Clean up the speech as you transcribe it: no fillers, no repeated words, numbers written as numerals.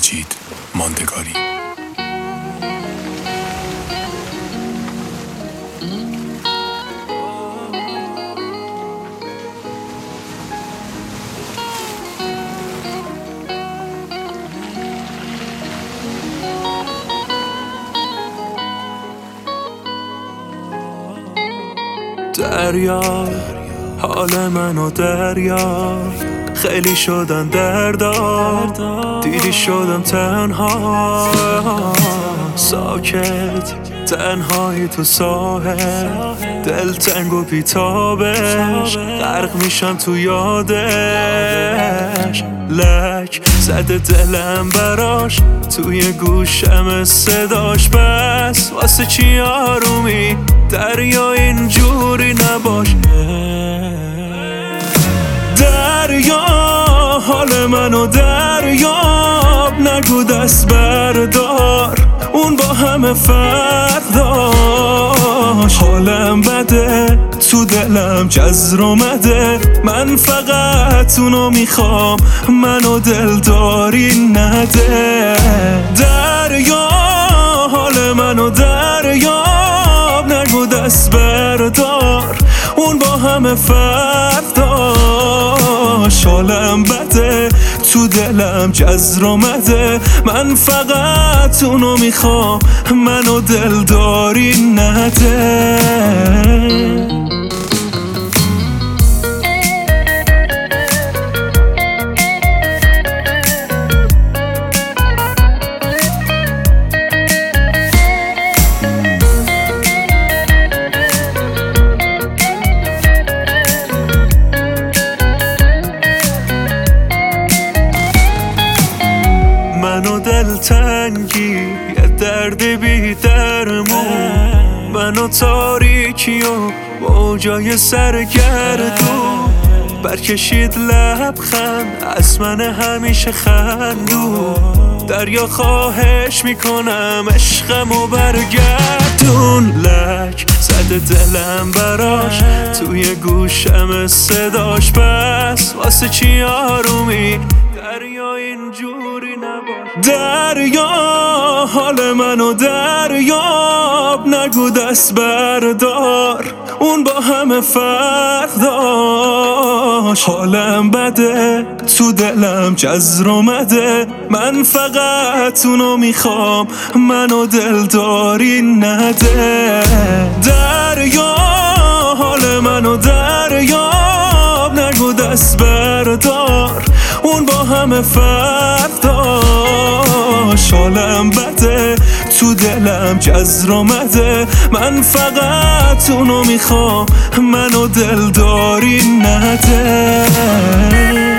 مجید ماندگاری. دریا حال منو دریا، خیلی شدن دردام، دیدی شدم تنها، ساکت تنهایی تو ساحل، دلتنگ و بیتابش، غرق میشم تو یادش، لک زده دلم براش، توی گوشم صداش، بس واسه چی آرومی دریا اینجوری نباشه. دریا حال منو دریاب، نگو دست بردار، اون با همه فرق داشت. حالم بده تو دلم جزر اومده، من فقط اونو میخوام، منو دلداری نده. دریا حال منو دریاب، نگو دست بردار، اون با همه فرق داشت. حالم بده تو دلم جزر اومده، من فقط اونو میخوام، منو دلداری نده. منو دلتنگی یه درد بی درمون، منو تاریکی و موجای سرگردون، برکشید لبخند از من همیشه خندون. دریا خواهش میکنم عشقمو برگردون، لک زده دلم براش، توی گوشم صداش، بس واسه چی آرومی دریا اینجوری نباش. دریا حال منو دریاب، نگو دست بردار، اون با همه فرق داشت. حالم بده تو دلم جزر اومده، من فقط اونو میخوام، منو دلداری نده. دریا حال منو دریاب، نگو دست بردار، اون با همه فرق داشت. حالم بده تو دلم جزر اومده، من فقط اونو میخوام، منو دلداری نده.